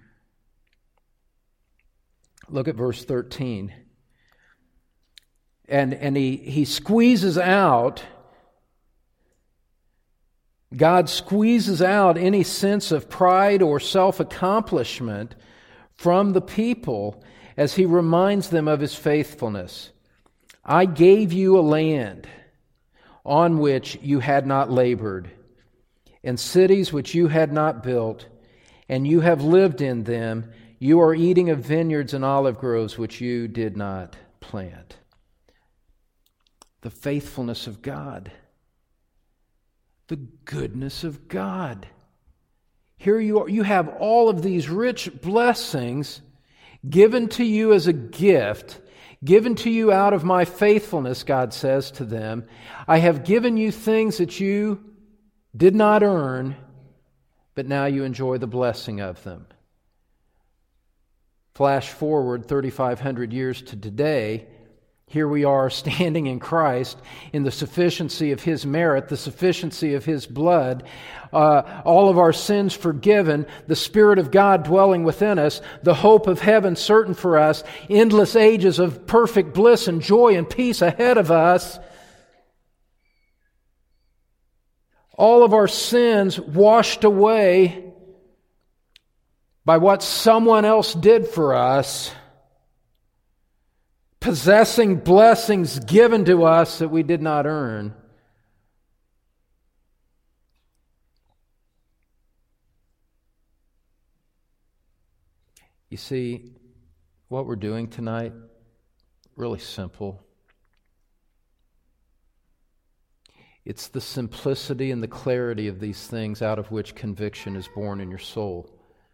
Look at verse thirteen. And, and he, he squeezes out God squeezes out any sense of pride or self-accomplishment from the people as He reminds them of His faithfulness. "I gave you a land on which you had not labored, and cities which you had not built, and you have lived in them. You are eating of vineyards and olive groves which you did not plant." The faithfulness of God. The goodness of God. Here you are, you have all of these rich blessings given to you as a gift, given to you out of my faithfulness, God says to them. I have given you things that you did not earn, but now you enjoy the blessing of them. Flash forward thirty-five hundred years to today, Here we are standing in Christ in the sufficiency of His merit, the sufficiency of His blood, uh, all of our sins forgiven, the Spirit of God dwelling within us, the hope of heaven certain for us, endless ages of perfect bliss and joy and peace ahead of us. All of our sins washed away by what someone else did for us, possessing blessings given to us that we did not earn. You see, what we're doing tonight, really simple. It's the simplicity and the clarity of these things out of which conviction is born in your soul.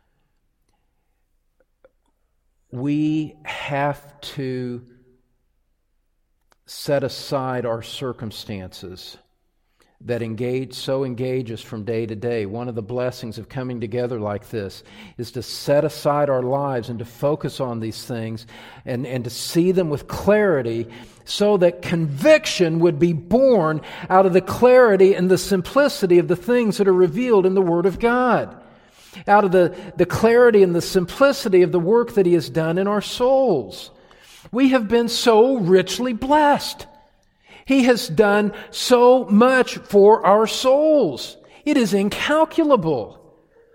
We have to set aside our circumstances that engage, so engage us from day to day. One of the blessings of coming together like this is to set aside our lives and to focus on these things and, and to see them with clarity so that conviction would be born out of the clarity and the simplicity of the things that are revealed in the Word of God. Out of the, the clarity and the simplicity of the work that He has done in our souls. We have been so richly blessed. He has done so much for our souls. It is incalculable.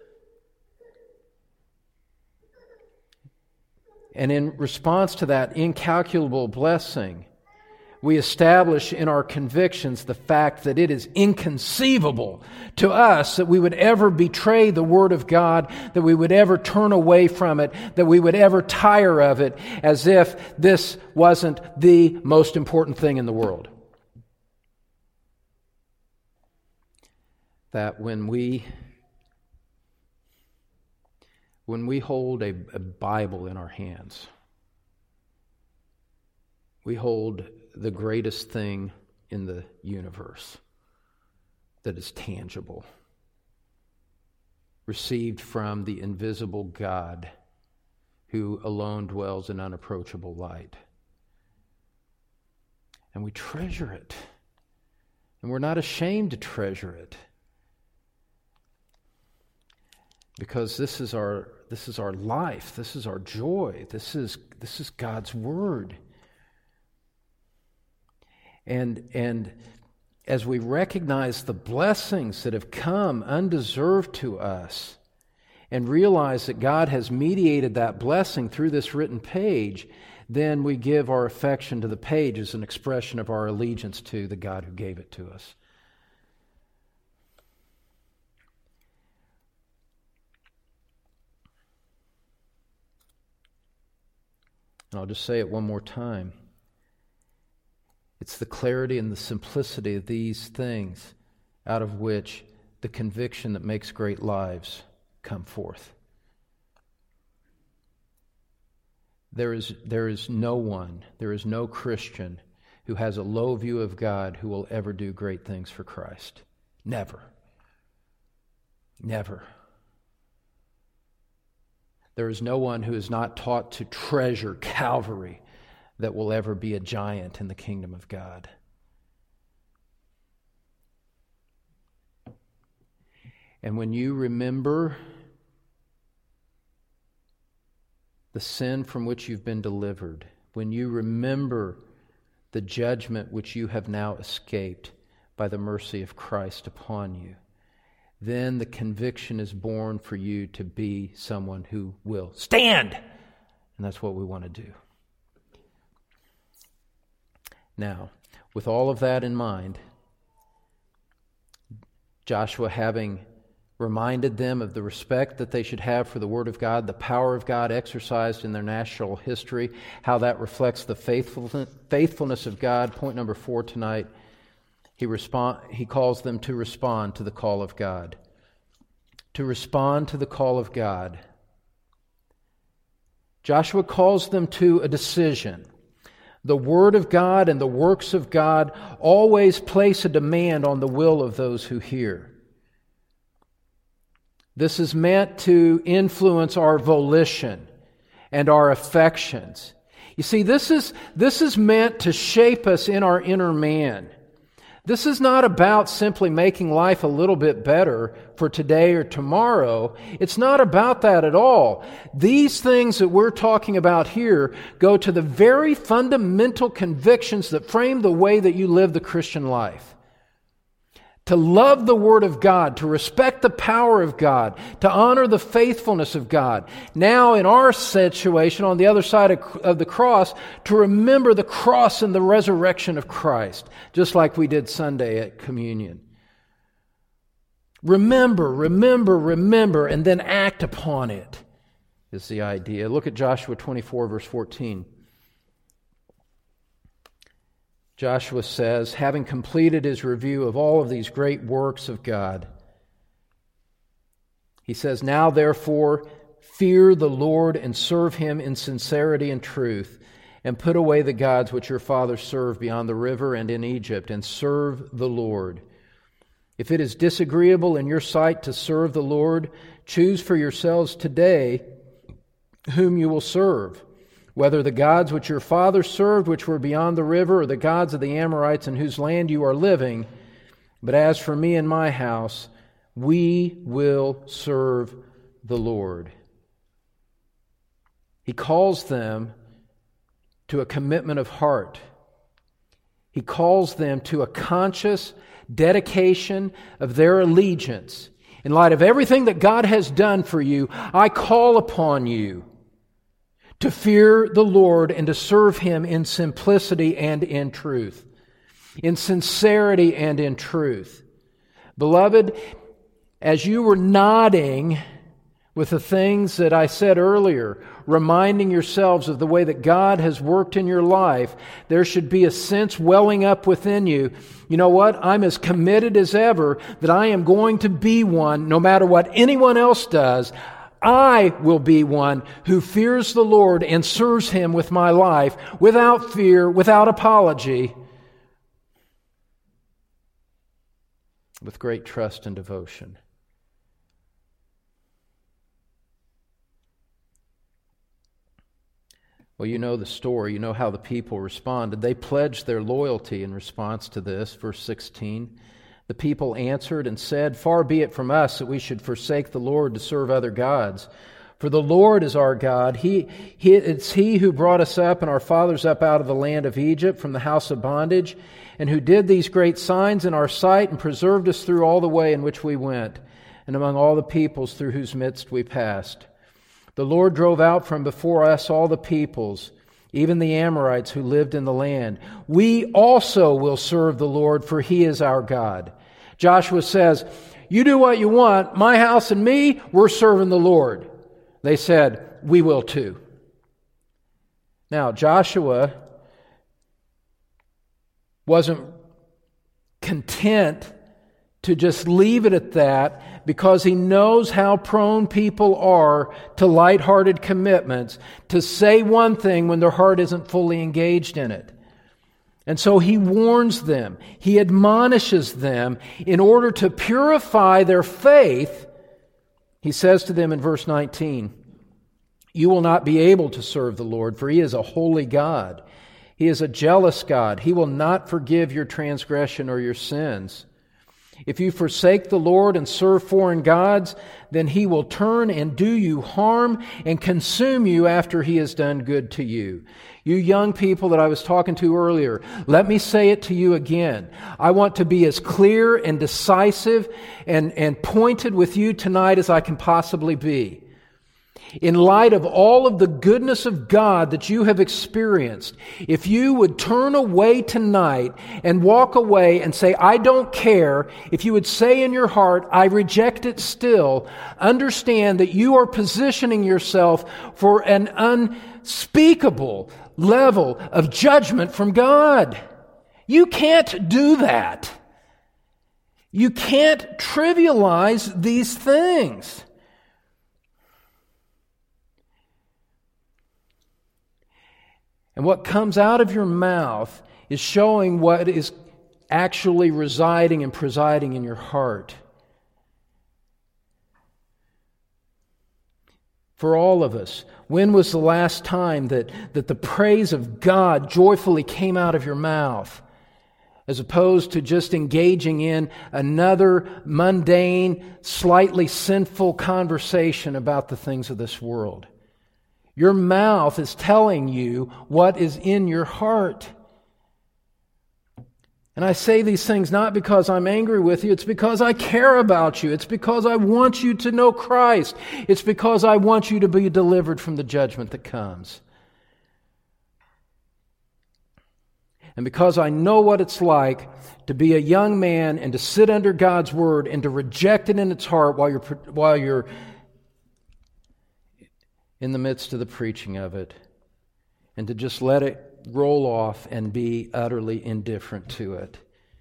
And in response to that incalculable blessing, we establish in our convictions the fact that it is inconceivable to us that we would ever betray the Word of God, that we would ever turn away from it, that we would ever tire of it, as if this wasn't the most important thing in the world. That when we when we hold a, a Bible in our hands, we hold the greatest thing in the universe that is tangible, received from the invisible God who alone dwells in unapproachable light. And we treasure it. And we're not ashamed to treasure it. Because this is our this is our life, this is our joy, this is this is God's Word. And and as we recognize the blessings that have come undeserved to us and realize that God has mediated that blessing through this written page, then we give our affection to the page as an expression of our allegiance to the God who gave it to us. And I'll just say it one more time. It's the clarity and the simplicity of these things out of which the conviction that makes great lives come forth. There is, there is no one, there is no Christian who has a low view of God who will ever do great things for Christ. Never. Never. There is no one who is not taught to treasure Calvary that will ever be a giant in the kingdom of God. And when you remember the sin from which you've been delivered, when you remember the judgment which you have now escaped by the mercy of Christ upon you, then the conviction is born for you to be someone who will stand. And that's what we want to do. Now, with all of that in mind, Joshua having reminded them of the respect that they should have for the Word of God, the power of God exercised in their national history, how that reflects the faithfulness, faithfulness of God. Point number four tonight, he respond, he calls them to respond to the call of God. To respond to the call of God. Joshua calls them to a decision. The Word of God and the works of God always place a demand on the will of those who hear. This is meant to influence our volition and our affections. You see, this is, this is meant to shape us in our inner man. This is not about simply making life a little bit better for today or tomorrow. It's not about that at all. These things that we're talking about here go to the very fundamental convictions that frame the way that you live the Christian life. To love the Word of God, to respect the power of God, to honor the faithfulness of God. Now, in our situation, on the other side of, of the cross, to remember the cross and the resurrection of Christ, just like we did Sunday at communion. Remember, remember, remember, and then act upon it, is the idea. Look at Joshua twenty-four, verse fourteen. Joshua says, having completed his review of all of these great works of God, he says, now therefore fear the Lord and serve Him in sincerity and truth, and put away the gods which your fathers served beyond the river and in Egypt, and serve the Lord. If it is disagreeable in your sight to serve the Lord, choose for yourselves today whom you will serve, whether the gods which your fathers served, which were beyond the river, or the gods of the Amorites in whose land you are living. But as for me and my house, we will serve the Lord. He calls them to a commitment of heart. He calls them to a conscious dedication of their allegiance. In light of everything that God has done for you, I call upon you to fear the Lord and to serve Him in simplicity and in truth. In sincerity and in truth. Beloved, as you were nodding with the things that I said earlier, reminding yourselves of the way that God has worked in your life, there should be a sense welling up within you. You know what? I'm as committed as ever that I am going to be one, no matter what anyone else does. I will be one who fears the Lord and serves Him with my life, without fear, without apology, with great trust and devotion. Well, you know the story. You know how the people responded. They pledged their loyalty in response to this. Verse sixteen. The people answered and said, far be it from us that we should forsake the Lord to serve other gods. For the Lord is our God. He, he, it's He who brought us up and our fathers up out of the land of Egypt from the house of bondage, and who did these great signs in our sight and preserved us through all the way in which we went, and among all the peoples through whose midst we passed. The Lord drove out from before us all the peoples, even the Amorites who lived in the land. We also will serve the Lord, for He is our God. Joshua says, you do what you want. My house and me, we're serving the Lord. They said, we will too. Now, Joshua wasn't content to just leave it at that, because he knows how prone people are to lighthearted commitments, to say one thing when their heart isn't fully engaged in it. And so he warns them, he admonishes them in order to purify their faith. He says to them in verse nineteen, you will not be able to serve the Lord, for He is a holy God. He is a jealous God. He will not forgive your transgression or your sins. If you forsake the Lord and serve foreign gods, then He will turn and do you harm and consume you after He has done good to you. You young people that I was talking to earlier, let me say it to you again. I want to be as clear and decisive and, and pointed with you tonight as I can possibly be. In light of all of the goodness of God that you have experienced, if you would turn away tonight and walk away and say, I don't care, if you would say in your heart, I reject it still, understand that you are positioning yourself for an unspeakable level of judgment from God. You can't do that. You can't trivialize these things. And what comes out of your mouth is showing what is actually residing and presiding in your heart. for all of us. When was the last time that, that the praise of God joyfully came out of your mouth, as opposed to just engaging in another mundane, slightly sinful conversation about the things of this world? Your mouth is telling you what is in your heart. And I say these things not because I'm angry with you. It's because I care about you. It's because I want you to know Christ. It's because I want you to be delivered from the judgment that comes. And because I know what it's like to be a young man and to sit under God's Word and to reject it in its heart while you're, while you're in the midst of the preaching of it, and to just let it roll off and be utterly indifferent to it.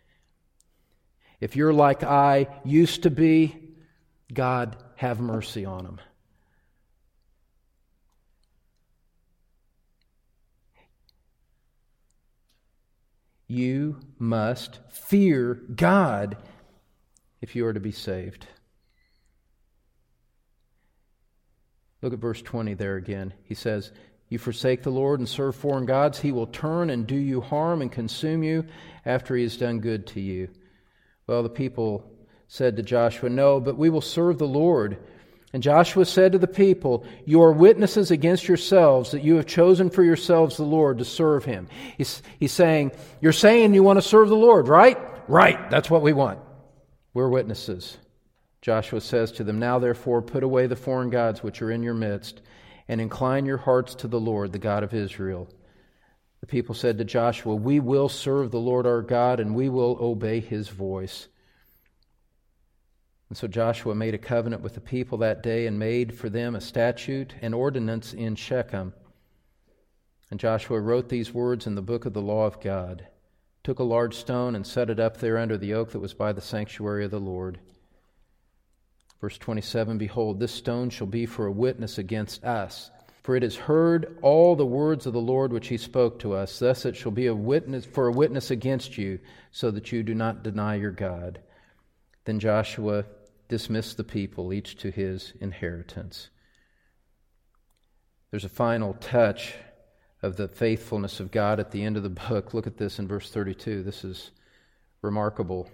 If you're like I used to be, God have mercy on them. You must fear God if you are to be saved. Look at verse twenty there again. He says, "You forsake the Lord and serve foreign gods, He will turn and do you harm and consume you after He has done good to you." Well, the people said to Joshua, "No, but we will serve the Lord." And Joshua said to the people, "You are witnesses against yourselves that you have chosen for yourselves the Lord to serve Him." He's, he's saying, you're saying you want to serve the Lord, right? Right, that's what we want. We're witnesses. Joshua says to them, "Now therefore put away the foreign gods which are in your midst, and incline your hearts to the Lord, the God of Israel." The people said to Joshua, "We will serve the Lord our God, and we will obey His voice." And so Joshua made a covenant with the people that day and made for them a statute and ordinance in Shechem. And Joshua wrote these words in the book of the law of God, took a large stone and set it up there under the oak that was by the sanctuary of the Lord. Verse twenty-seven, "Behold, this stone shall be for a witness against us. For it has heard all the words of the Lord which He spoke to us. Thus it shall be a witness for a witness against you, so that you do not deny your God." Then Joshua dismissed the people, each to his inheritance. There's a final touch of the faithfulness of God at the end of the book. Look at this in verse thirty-two. This is remarkable.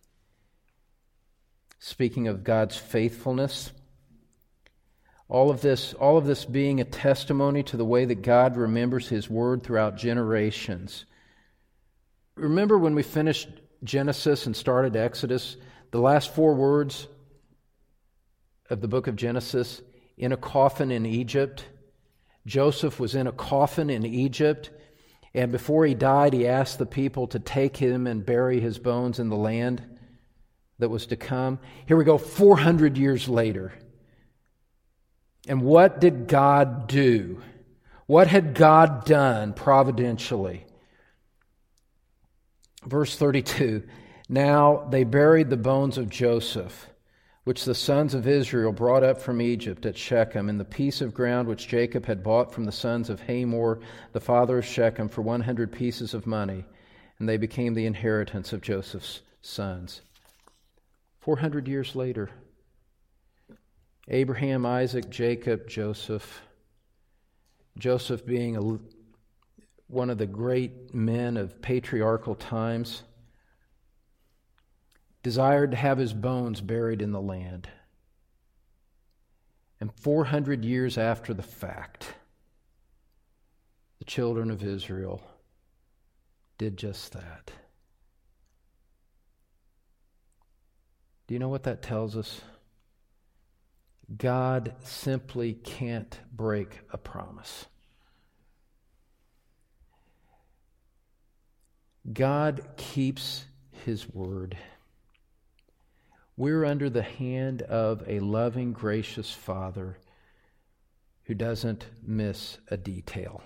Speaking of God's faithfulness, all of this, all of this being a testimony to the way that God remembers His Word throughout generations. Remember when we finished Genesis and started Exodus, the last four words of the book of Genesis, in a coffin in Egypt. Joseph was in a coffin in Egypt, and before he died, he asked the people to take him and bury his bones in the land that was to come. Here we go, four hundred years later. And what did God do? What had God done providentially? Verse thirty-two, "Now they buried the bones of Joseph, which the sons of Israel brought up from Egypt at Shechem, in the piece of ground which Jacob had bought from the sons of Hamor, the father of Shechem, for one hundred pieces of money, and they became the inheritance of Joseph's sons." Four hundred years later, Abraham, Isaac, Jacob, Joseph. Joseph being a, one of the great men of patriarchal times, desired to have his bones buried in the land. And four hundred years after the fact, the children of Israel did just that. Do you know what that tells us? God simply can't break a promise. God keeps His word. We're under the hand of a loving, gracious Father who doesn't miss a detail.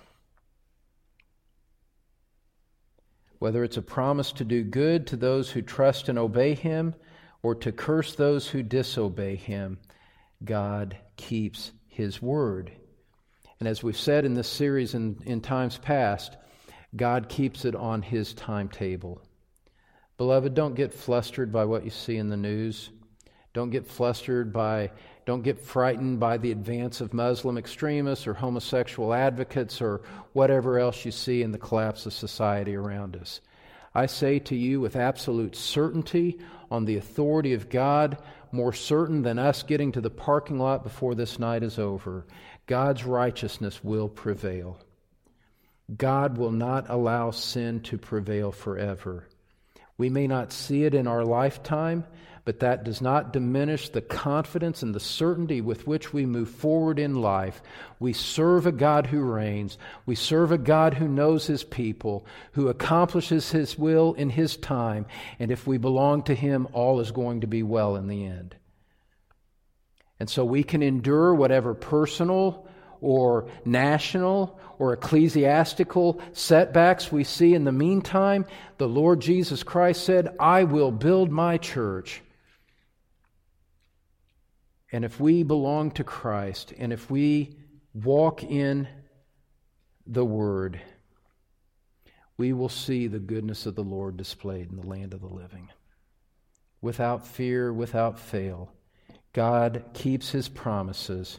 Whether it's a promise to do good to those who trust and obey Him, or to curse those who disobey Him, God keeps His word. And as we've said in this series in, in times past, God keeps it on His timetable. Beloved, don't get flustered by what you see in the news. Don't get flustered by Don't get frightened by the advance of Muslim extremists or homosexual advocates or whatever else you see in the collapse of society around us. I say to you with absolute certainty, on the authority of God, more certain than us getting to the parking lot before this night is over, God's righteousness will prevail. God will not allow sin to prevail forever. We may not see it in our lifetime, but that does not diminish the confidence and the certainty with which we move forward in life. We serve a God who reigns. We serve a God who knows His people, who accomplishes His will in His time, and if we belong to Him, all is going to be well in the end. And so we can endure whatever personal or national or ecclesiastical setbacks we see in the meantime. The Lord Jesus Christ said, I will build my church. And if we belong to Christ, and if we walk in the Word, we will see the goodness of the Lord displayed in the land of the living. Without fear, without fail, God keeps His promises.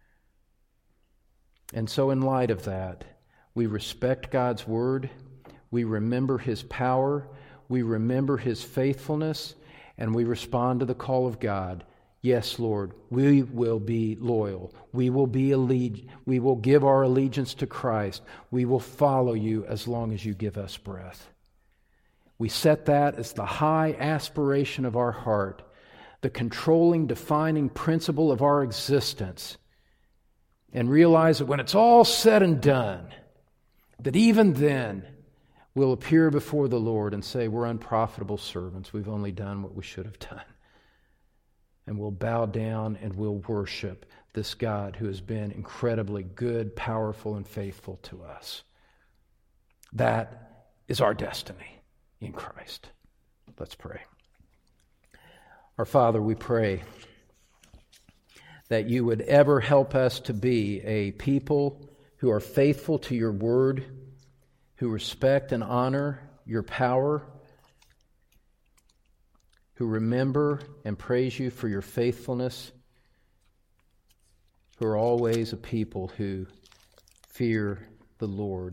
And so in light of that, we respect God's Word, we remember His power, we remember His faithfulness, and we respond to the call of God. Yes, Lord, we will be loyal. We will be alleg- we will give our allegiance to Christ. We will follow You as long as You give us breath. We set that as the high aspiration of our heart, the controlling, defining principle of our existence, and realize that when it's all said and done, that even then we'll appear before the Lord and say, we're unprofitable servants. We've only done what we should have done. And we'll bow down and we'll worship this God who has been incredibly good, powerful, and faithful to us. That is our destiny in Christ. Let's pray. Our Father, we pray that You would ever help us to be a people who are faithful to Your word, who respect and honor Your power, who remember and praise You for Your faithfulness, who are always a people who fear the Lord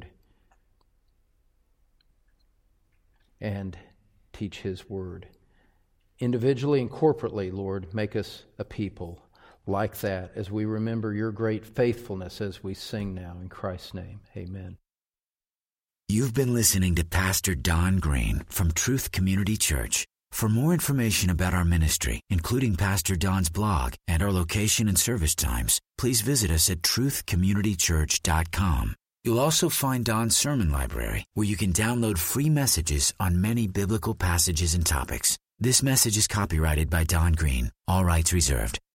and teach His word. Individually and corporately, Lord, make us a people like that as we remember Your great faithfulness as we sing now. In Christ's name, amen. You've been listening to Pastor Don Green from Truth Community Church. For more information about our ministry, including Pastor Don's blog and our location and service times, please visit us at truth community church dot com. You'll also find Don's sermon library, where you can download free messages on many biblical passages and topics. This message is copyrighted by Don Green, all rights reserved.